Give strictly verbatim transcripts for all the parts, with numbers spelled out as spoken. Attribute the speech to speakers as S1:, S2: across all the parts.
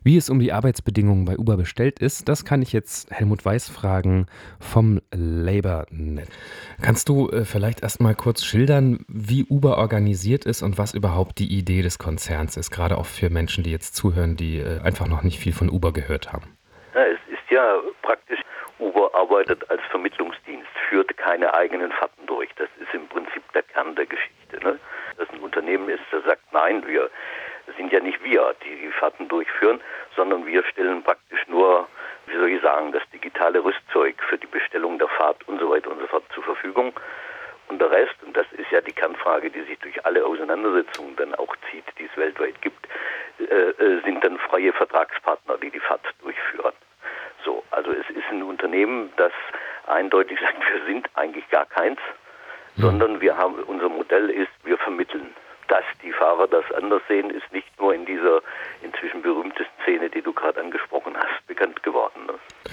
S1: Wie es um die Arbeitsbedingungen bei Uber bestellt ist, das kann ich jetzt Helmut Weiß fragen vom LabourNet. Kannst du äh, vielleicht erst mal kurz schildern, wie Uber organisiert ist und was überhaupt die Idee des Konzerns ist, gerade auch für Menschen, die jetzt zuhören, die äh, einfach noch nicht viel von Uber gehört haben?
S2: Ja, es ist ja praktisch, Uber arbeitet als Vermittlungsdienst, führt keine eigenen Fahrten durch. Das ist im Prinzip der Kern der Geschichte. Ne? Dass ein Unternehmen ist, das sagt, nein, wir sind ja nicht wir, die die Fahrten durchführen, sondern wir stellen praktisch nur, wie soll ich sagen, das digitale Rüstzeug für die Bestellung der Fahrt und so weiter und so fort zur Verfügung. Und der Rest, und das ist ja die Kernfrage, die sich durch alle Auseinandersetzungen dann auch zieht, die es weltweit gibt, äh, äh, sind dann freie Vertragspartner, die die Fahrt durchführen. So, also es ist ein Unternehmen, das eindeutig sagt, wir sind eigentlich gar keins, mhm. sondern wir haben, unser Modell ist, wir vermitteln. Dass die Fahrer das anders sehen, ist nicht nur in dieser inzwischen berühmtesten Szene, die du gerade angesprochen hast, bekannt geworden.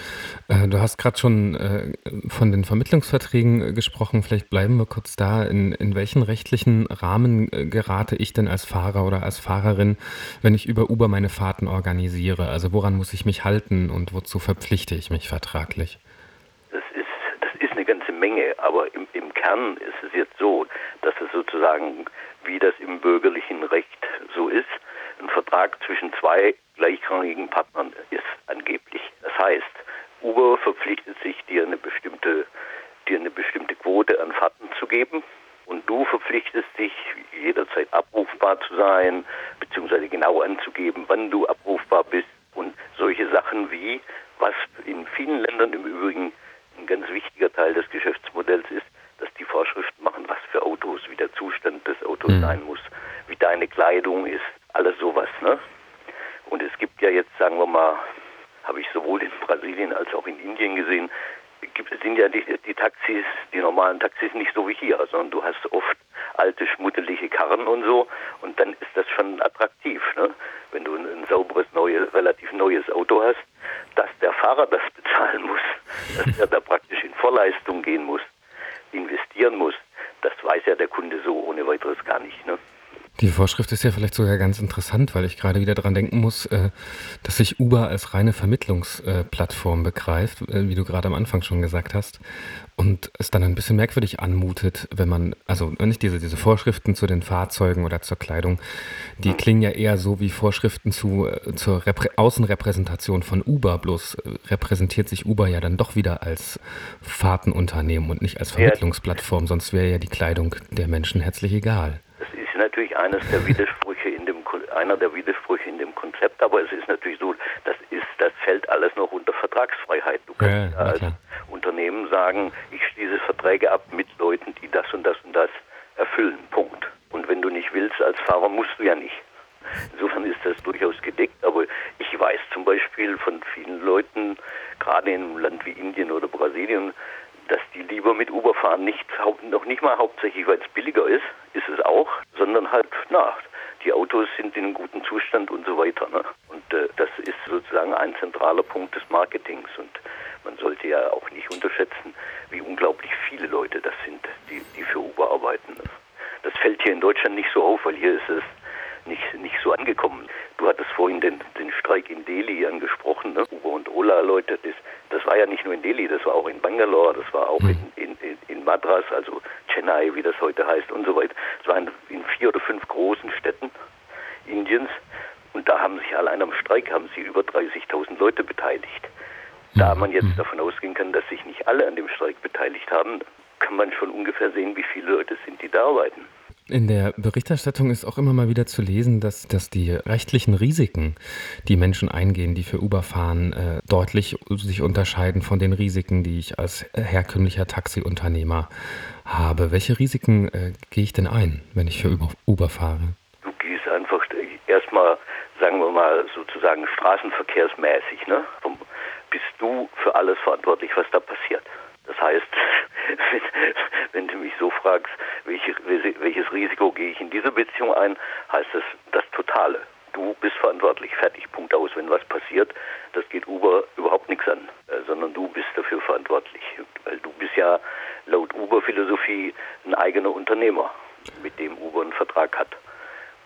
S2: Ne?
S1: Äh, du hast gerade schon äh, von den Vermittlungsverträgen äh, gesprochen. Vielleicht bleiben wir kurz da. In, in welchen rechtlichen Rahmen äh, gerate ich denn als Fahrer oder als Fahrerin, wenn ich über Uber meine Fahrten organisiere? Also woran muss ich mich halten und wozu verpflichte ich mich vertraglich?
S2: Das ist, das ist eine ganze Menge, aber im, im Kern ist es jetzt so, dass es sozusagen, wie das im bürgerlichen Recht so ist, ein Vertrag zwischen zwei gleichrangigen Partnern ist angeblich. Das heißt, Uber verpflichtet sich, dir eine bestimmte, dir eine bestimmte Quote an Fahrten zu geben und du verpflichtest dich, jederzeit abrufbar zu sein, beziehungsweise genau anzugeben, wann du abrufbar bist und solche Sachen wie, was in vielen Ländern im Übrigen ein ganz wichtiger Teil des Geschäftsmodells ist, dass die Vorschriften machen, was für Autos, wie der Zustand des Autos mhm. sein muss, wie deine Kleidung ist, alles sowas. Ne? Und es gibt ja jetzt, sagen wir mal, habe ich sowohl in Brasilien als auch in Indien gesehen, gibt, sind ja die, die Taxis, die normalen Taxis nicht so wie hier, sondern du hast oft alte, schmuddelige Karren und so und dann ist das schon attraktiv, ne? Wenn du ein, ein sauberes, neues, relativ neues Auto hast, dass der Fahrer das bezahlen muss, dass er da praktisch in Vorleistung gehen muss, investieren muss, das weiß ja der Kunde so ohne weiteres gar nicht, ne?
S1: Die Vorschrift ist ja vielleicht sogar ganz interessant, weil ich gerade wieder daran denken muss, äh, dass sich Uber als reine Vermittlungsplattform äh, begreift, äh, wie du gerade am Anfang schon gesagt hast. Und es dann ein bisschen merkwürdig anmutet, wenn man, also nicht diese, diese Vorschriften zu den Fahrzeugen oder zur Kleidung, die klingen ja eher so wie Vorschriften zu, äh, zur Reprä- Außenrepräsentation von Uber, bloß äh, repräsentiert sich Uber ja dann doch wieder als Fahrtenunternehmen und nicht als Vermittlungsplattform, sonst wäre ja die Kleidung der Menschen herzlich egal.
S2: Das ist natürlich eines der Widersprüche in dem, einer der Widersprüche in dem Konzept, aber es ist natürlich so, das ist, das fällt alles noch unter Vertragsfreiheit. Du kannst ja, ja als Unternehmen sagen, ich schließe Verträge ab mit Leuten, die das und das und das erfüllen. Punkt. Und wenn du nicht willst als Fahrer, musst du ja nicht. Insofern ist das durchaus gedeckt, aber ich weiß zum Beispiel von vielen Leuten, gerade in einem Land wie Indien oder Brasilien, dass die lieber mit Uber fahren, nicht noch nicht mal hauptsächlich, weil es billiger ist, ist es auch, sondern halt, na, die Autos sind in einem guten Zustand und so weiter. Ne? Und äh, das ist sozusagen ein zentraler Punkt des Marketings und man sollte ja auch nicht unterschätzen, wie unglaublich viele Leute das sind, die, die für Uber arbeiten. Ne? Das fällt hier in Deutschland nicht so auf, weil hier ist es nicht, nicht so angekommen. Du hattest vorhin den, den Streik in Delhi angesprochen, ne? Uber und Ola-Leute, das, das war ja nicht nur in Delhi, das war auch in Bangalore, das war auch in, in, in Madras, also Chennai, wie das heute heißt und so weiter. Es war in, in vier oder fünf großen Städten Indiens und da haben sich allein am Streik haben sie über dreißigtausend Leute beteiligt. Da man jetzt davon ausgehen kann, dass sich nicht alle an dem Streik beteiligt haben, kann man schon ungefähr sehen, wie viele Leute es sind, die da arbeiten.
S1: In der Berichterstattung ist auch immer mal wieder zu lesen, dass, dass die rechtlichen Risiken, die Menschen eingehen, die für Uber fahren, äh, deutlich sich unterscheiden von den Risiken, die ich als herkömmlicher Taxiunternehmer habe. Welche Risiken äh, gehe ich denn ein, wenn ich für Uber, Uber fahre?
S2: Du gehst einfach erstmal, sagen wir mal, sozusagen straßenverkehrsmäßig, ne? Bist du für alles verantwortlich, was da passiert. Das heißt, wenn, wenn du mich so fragst, welche, welches Risiko gehe ich in dieser Beziehung ein, heißt es das Totale. Du bist verantwortlich, fertig, Punkt aus. Wenn was passiert, das geht Uber überhaupt nichts an, äh, sondern du bist dafür verantwortlich. Weil du bist ja laut Uber-Philosophie ein eigener Unternehmer, mit dem Uber einen Vertrag hat.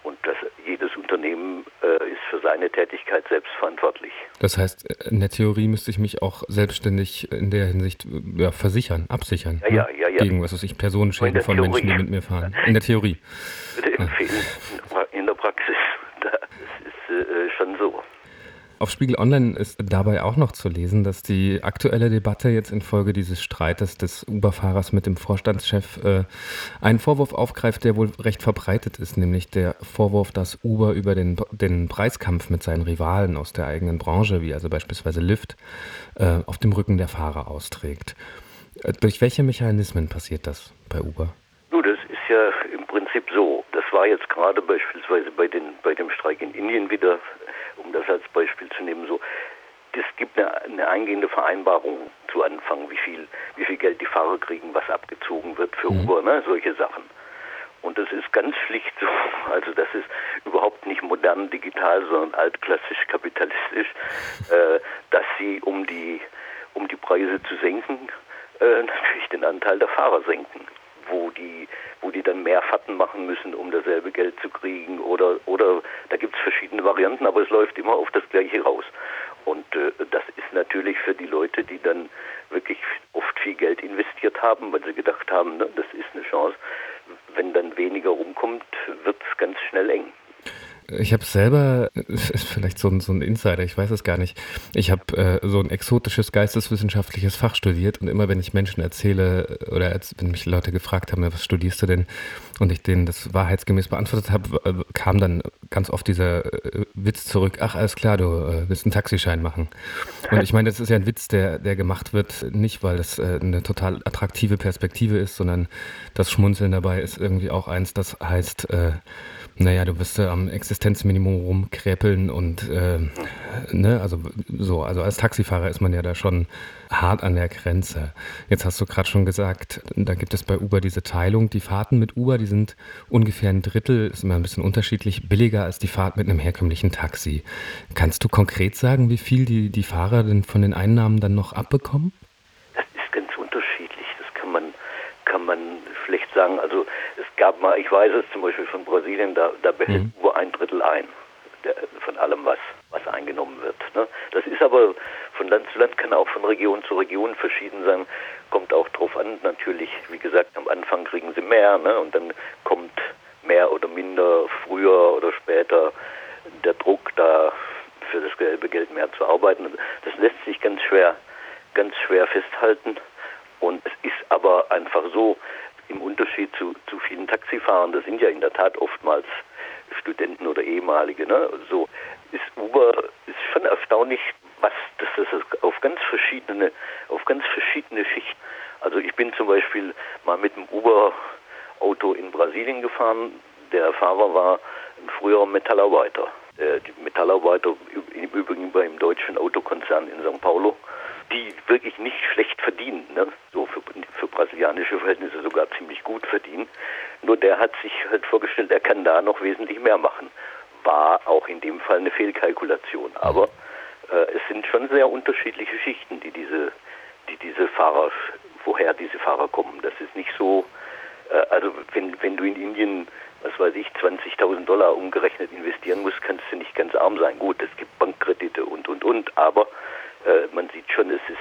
S2: Und das, jedes Unternehmen äh, ist für seine Tätigkeit selbst verantwortlich.
S1: Das heißt, in der Theorie müsste ich mich auch selbstständig in der Hinsicht ja, versichern, absichern.
S2: Ja, ja, ja, ja.
S1: Gegen, was weiß ich, Personenschäden von
S2: Theorie.
S1: Menschen, die mit mir fahren. In der Theorie.
S2: Ich würde empfehlen, ja. in der Praxis, das ist äh, schon so.
S1: Auf Spiegel Online ist dabei auch noch zu lesen, dass die aktuelle Debatte jetzt infolge dieses Streites des Uber-Fahrers mit dem Vorstandschef äh, einen Vorwurf aufgreift, der wohl recht verbreitet ist, nämlich der Vorwurf, dass Uber über den, den Preiskampf mit seinen Rivalen aus der eigenen Branche, wie also beispielsweise Lyft, äh, auf dem Rücken der Fahrer austrägt. Äh, durch welche Mechanismen passiert das bei Uber?
S2: Nun, das ist ja im Prinzip so. Das war jetzt gerade beispielsweise bei, den, bei dem Streik in Indien wieder, um das als Beispiel zu nehmen, so. Es gibt eine, eine eingehende Vereinbarung zu Anfang, wie viel, wie viel Geld die Fahrer kriegen, was abgezogen wird für mhm. Uber, ne, solche Sachen. Und das ist ganz schlicht so, also das ist überhaupt nicht modern digital, sondern altklassisch kapitalistisch, äh, dass sie, um die, um die Preise zu senken, äh, natürlich den Anteil der Fahrer senken. Wo die, wo die dann mehr Fahrten machen müssen, um dasselbe Geld zu kriegen oder, oder da gibt es verschiedene Varianten, aber es läuft immer auf das Gleiche raus. Und äh, das ist natürlich für die Leute, die dann wirklich oft viel Geld investiert haben, weil sie gedacht haben, ne, das ist eine Chance. Wenn dann weniger rumkommt, wird es ganz schnell eng.
S1: Ich habe selber, ist vielleicht so ein, so ein Insider, ich weiß es gar nicht, ich habe äh, so ein exotisches geisteswissenschaftliches Fach studiert und immer wenn ich Menschen erzähle oder als, wenn mich Leute gefragt haben, was studierst du denn, und ich denen das wahrheitsgemäß beantwortet habe, kam dann ganz oft dieser äh, Witz zurück, ach alles klar, du äh, willst einen Taxischein machen. Und ich meine, das ist ja ein Witz, der, der gemacht wird, nicht weil das äh, eine total attraktive Perspektive ist, sondern das Schmunzeln dabei ist irgendwie auch eins, das heißt, äh, naja, du wirst äh, am Existenzminimum rumkräpeln und äh, ne, also so, also als Taxifahrer ist man ja da schon hart an der Grenze. Jetzt hast du gerade schon gesagt, da gibt es bei Uber diese Teilung. Die Fahrten mit Uber, die sind ungefähr ein Drittel, ist immer ein bisschen unterschiedlich, billiger als die Fahrt mit einem herkömmlichen Taxi. Kannst du konkret sagen, wie viel die, die Fahrer denn von den Einnahmen dann noch abbekommen?
S2: Das ist ganz unterschiedlich. Das kann man, kann man schlecht sagen. Also es gab mal, ich weiß es zum Beispiel von Brasilien, da, da behält mhm. Uber ein Drittel ein, der, von allem, was, was eingenommen wird. Ne? Das ist aber von Land zu Land, kann auch von Region zu Region verschieden sein, kommt auch drauf an. Natürlich, wie gesagt, am Anfang kriegen sie mehr, ne? Und dann kommt mehr oder minder, früher oder später der Druck, da für das gelbe Geld mehr zu arbeiten. Das lässt sich ganz schwer, ganz schwer festhalten. Und es ist aber einfach so, im Unterschied zu, zu vielen Taxifahrern, das sind ja in der Tat oftmals Studenten oder ehemalige, ne? So ist Uber ist schon erstaunlich, was das, das ist auf ganz verschiedene, auf ganz verschiedene Schichten. Also ich bin zum Beispiel mal mit einem Uber-Auto in Brasilien gefahren. Der Fahrer war ein früherer Metallarbeiter. Der die Metallarbeiter im Übrigen beim deutschen Autokonzern in São Paulo, die wirklich nicht schlecht verdienen, ne? So für, für brasilianische Verhältnisse sogar ziemlich gut verdienen. Nur der hat sich halt vorgestellt, er kann da noch wesentlich mehr machen. War auch in dem Fall eine Fehlkalkulation. Aber äh, es sind schon sehr unterschiedliche Schichten, die diese, die diese Fahrer, woher diese Fahrer kommen. Das ist nicht so, äh, also wenn, wenn du in Indien, was weiß ich, zwanzigtausend Dollar umgerechnet investieren musst, kannst du nicht ganz arm sein. Gut, es gibt Bankkredite und, und, und, aber äh, man sieht schon, es ist,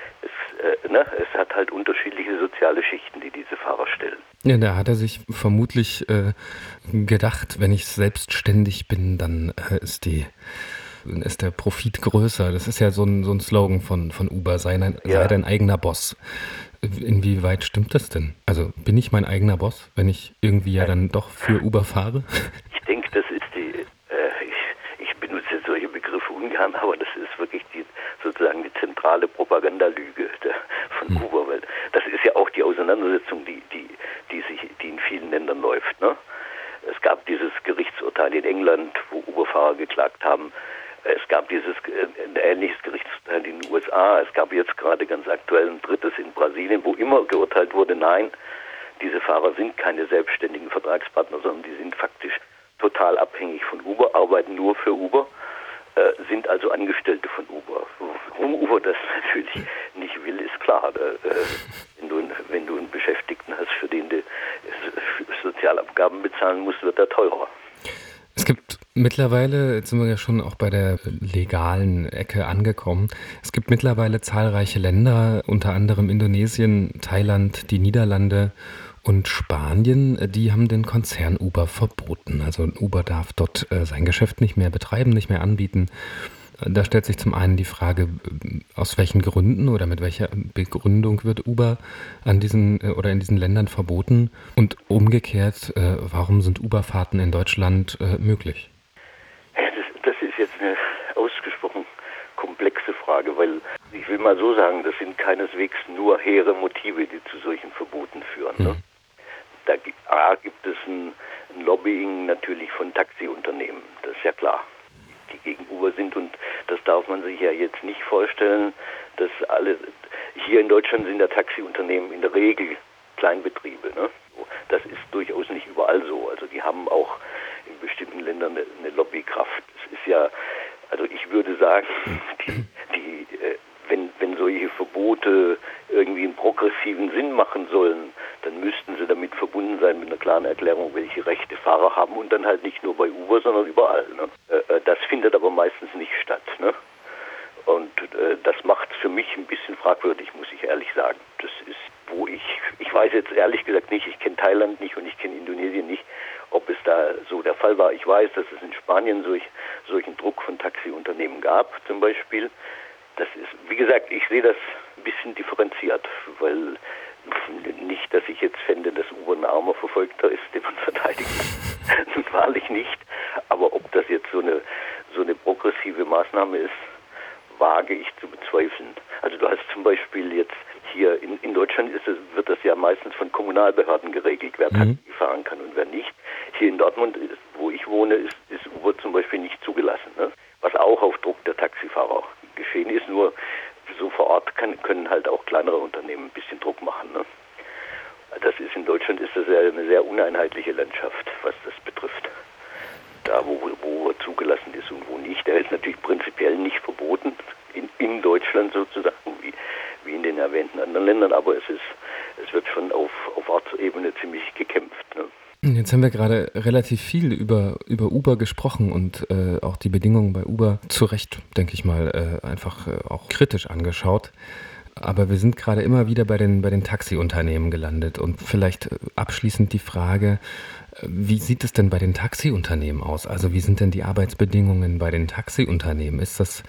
S2: es, äh, ne, es hat halt unterschiedliche soziale Schichten, die diese Fahrer stellen.
S1: Ja, da hat er sich vermutlich äh, gedacht, wenn ich selbstständig bin, dann äh, ist die ist der Profit größer. Das ist ja so ein, so ein Slogan von, von Uber, sei, ein,
S2: ja.
S1: sei dein eigener Boss. Inwieweit stimmt das denn? Also bin ich mein eigener Boss, wenn ich irgendwie ja dann doch für Uber fahre?
S2: Ich denke, das ist die, äh, ich, ich benutze solche Begriffe ungern, aber das ist wirklich die sozusagen die zentrale Propagandalüge der, von hm. Uber, weil das ist ja auch die Auseinandersetzung, die, die, die, sich, die in vielen Ländern läuft. Ne? Es gab dieses Gerichtsurteil in England, wo Uber-Fahrer geklagt haben. Es gab dieses ein ähnliches Gerichtsurteil in den U S A. Es gab jetzt gerade ganz aktuell ein drittes in Brasilien, wo immer geurteilt wurde, nein, diese Fahrer sind keine selbstständigen Vertragspartner, sondern die sind faktisch total abhängig von Uber, arbeiten nur für Uber, äh, sind also Angestellte von Uber. Warum Uber das natürlich nicht will, ist klar. Äh, wenn, du, wenn du einen Beschäftigten hast, für den du Sozialabgaben bezahlen musst, wird er teurer.
S1: Mittlerweile, jetzt sind wir ja schon auch bei der legalen Ecke angekommen. Es gibt mittlerweile zahlreiche Länder, unter anderem Indonesien, Thailand, die Niederlande und Spanien, die haben den Konzern Uber verboten. Also Uber darf dort äh, sein Geschäft nicht mehr betreiben, nicht mehr anbieten. Da stellt sich zum einen die Frage, aus welchen Gründen oder mit welcher Begründung wird Uber an diesen äh, oder in diesen Ländern verboten und umgekehrt, äh, warum sind Uber-Fahrten in Deutschland äh, möglich?
S2: Das, das ist jetzt eine ausgesprochen komplexe Frage, weil ich will mal so sagen, das sind keineswegs nur hehre Motive, die zu solchen Verboten führen. Ne? Hm. Da A, gibt es ein, ein Lobbying natürlich von Taxiunternehmen, das ist ja klar, die gegenüber sind, und das darf man sich ja jetzt nicht vorstellen, dass alle, hier in Deutschland sind ja Taxiunternehmen in der Regel Kleinbetriebe, ne? Das ist durchaus nicht überall so, also die haben auch in bestimmten Ländern eine, eine Lobbykraft. Es ist ja, also ich würde sagen, die, die äh, wenn, wenn solche Verbote irgendwie einen progressiven Sinn machen sollen, dann müssten sie damit verbunden sein mit einer klaren Erklärung, welche Rechte Fahrer haben, und dann halt nicht nur bei Uber, sondern überall. Ne? Äh, das findet aber meistens nicht statt. Ne? Und äh, das macht es für mich ein bisschen fragwürdig, muss ich ehrlich sagen. Das ist, wo ich, ich weiß jetzt ehrlich gesagt nicht, ich kenne Thailand nicht und ich kenne Indonesien nicht, ob es da so der Fall war. Ich weiß, dass es in Spanien solch, solchen Druck von Taxiunternehmen gab, zum Beispiel. Das ist, wie gesagt, ich sehe das ein bisschen differenziert, weil nicht, dass ich jetzt fände, dass Uber ein armer Verfolgter ist, den man verteidigt. Wahrlich nicht. Aber ob das jetzt so eine, so eine progressive Maßnahme ist, wage ich zu bezweifeln. Also du hast zum Beispiel jetzt hier in, in Deutschland ist es, wird das ja meistens von Kommunalbehörden geregelt, wer Taxi mhm. fahren kann und wer nicht. Hier in Dortmund, ist, wo ich wohne, ist, ist Uber zum Beispiel nicht zugelassen, ne? Was auch auf Druck der Taxifahrer geschehen ist, nur so vor Ort kann, können halt auch kleinere Unternehmen ein bisschen Druck machen. Ne? Das ist in Deutschland ist das ja eine sehr uneinheitliche Landschaft, was das betrifft. Da, wo, wo zugelassen ist und wo nicht. Der ist natürlich prinzipiell nicht verboten, in, in Deutschland sozusagen, wie, wie in den erwähnten anderen Ländern, aber es ist, es wird schon auf, auf Ortsebene ziemlich gekämpft. Ne?
S1: Jetzt haben wir gerade relativ viel über, über Uber gesprochen und äh, auch die Bedingungen bei Uber zu Recht, denke ich mal, äh, einfach äh, auch kritisch angeschaut. Aber wir sind gerade immer wieder bei den, bei den Taxiunternehmen gelandet. Und vielleicht abschließend die Frage, wie sieht es denn bei den Taxiunternehmen aus? Also wie sind denn die Arbeitsbedingungen bei den Taxiunternehmen? Ist das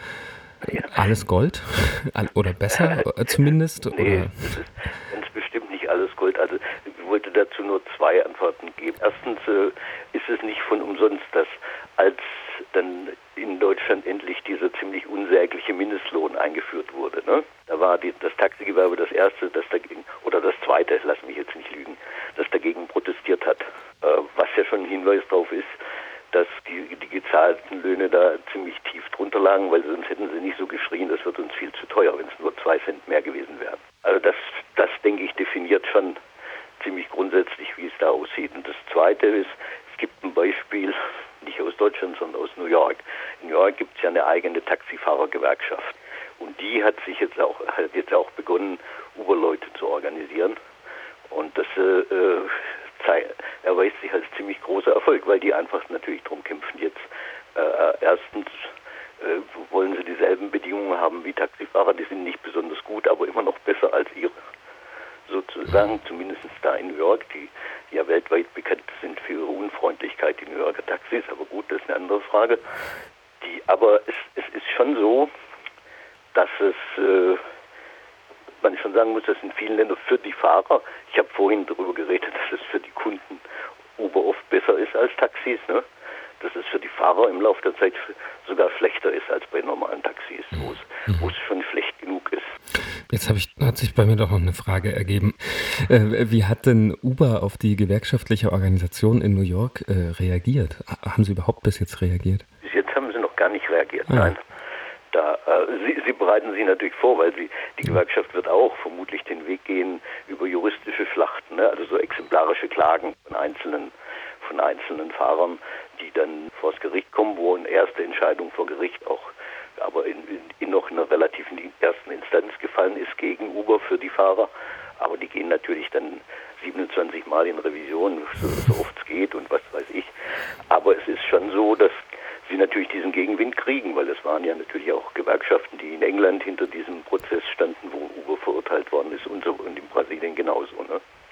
S1: alles Gold? Oder besser zumindest?
S2: Nee,
S1: oder?
S2: Das ist ganz bestimmt nicht alles Gold. Also ich wollte dazu nur zwei Antworten geben. Erstens äh, ist es nicht von umsonst, dass als dann in Deutschland endlich dieser ziemlich unsägliche Mindestlohn eingeführt wurde. Ne? Da war die, das Taxigewerbe das erste, das dagegen, oder das zweite, lass mich jetzt nicht lügen, das dagegen protestiert hat. Äh, was ja schon ein Hinweis darauf ist, dass die, die gezahlten Löhne da ziemlich tief drunter lagen, weil sonst hätten sie nicht so geschrien, das wird uns viel zu teuer, wenn es nur zwei Cent mehr gewesen wären. Also das, das denke ich, definiert schon ziemlich grundsätzlich, wie es da aussieht. Und das Zweite ist, es gibt ein Beispiel, nicht aus Deutschland, sondern aus New York. In New York gibt es ja eine eigene Taxifahrergewerkschaft. Und die hat sich jetzt auch, hat jetzt auch begonnen, Uber-Leute zu organisieren. Und das äh, zei- erweist sich als ziemlich großer Erfolg, weil die einfach natürlich darum kämpfen. Jetzt äh, erstens äh, wollen sie dieselben Bedingungen haben wie Taxifahrer. Die sind nicht besonders gut, aber immer noch besser als ihre. Sozusagen, zumindest da in New York, die, die ja weltweit bekannt sind für ihre Unfreundlichkeit, die New Yorker Taxis, aber gut, das ist eine andere Frage. Die, aber es, es ist schon so, dass es, äh, man schon sagen muss, dass in vielen Ländern für die Fahrer, ich habe vorhin darüber geredet, dass es für die Kunden Uber oft besser ist als Taxis, ne? Dass es für die Fahrer im Laufe der Zeit sogar schlechter ist als bei normalen Taxis, wo es, wo es schon schlecht genug ist.
S1: Jetzt hab ich, hat sich bei mir doch noch eine Frage ergeben. Äh, wie hat denn Uber auf die gewerkschaftliche Organisation in New York äh, reagiert? Haben Sie überhaupt bis jetzt reagiert?
S2: Bis jetzt haben sie noch gar nicht reagiert,
S1: ah.
S2: nein. Da, äh, sie, sie bereiten sich natürlich vor, weil sie, die Gewerkschaft wird auch vermutlich den Weg gehen über juristische Schlachten, ne? Also so exemplarische Klagen von einzelnen, von einzelnen Fahrern, die dann vors Gericht kommen, wo eine erste Entscheidung vor Gericht auch aber in, in, in noch einer relativen ersten Instanz gefallen ist gegen Uber für die Fahrer. Aber die gehen natürlich dann siebenundzwanzig Mal in Revision, so, so oft es geht und was weiß ich. Aber es ist schon so, dass sie natürlich diesen Gegenwind kriegen, weil es waren ja natürlich auch Gewerkschaften, die in England hinter diesem Prozess standen, wo Uber verurteilt worden ist und so und in Brasilien genauso. Ne?